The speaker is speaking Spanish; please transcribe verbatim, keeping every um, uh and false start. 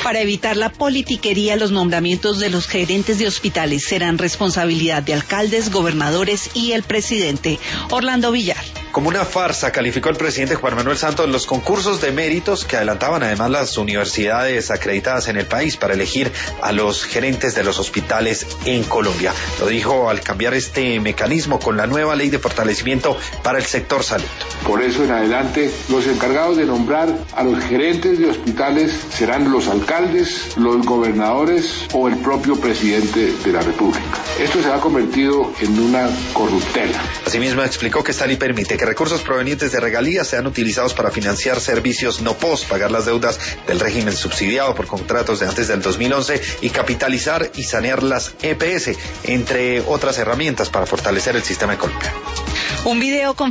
Para evitar la politiquería, los nombramientos de los gerentes de hospitales serán responsabilidad de alcaldes, gobernadores y el presidente. Orlando Villar. Como una farsa calificó el presidente Juan Manuel Santos los concursos de méritos que adelantaban además las universidades acreditadas en el país para elegir a los gerentes de los hospitales en Colombia. Lo dijo al cambiar este mecanismo con la nueva ley de fortalecimiento para el sector salud. Por eso en adelante los encargados de nombrar a los gerentes de hospitales serán los alcaldes, los gobernadores o el propio presidente de la República. Esto se ha convertido en una corruptela. Asimismo explicó que esta ley permite que recursos provenientes de regalías sean utilizados para financiar servicios no post, pagar las deudas del régimen subsidiado por contratos de antes del dos mil once y capitalizar y sanear las E P S, entre otras herramientas para fortalecer el sistema de Colombia. Un video con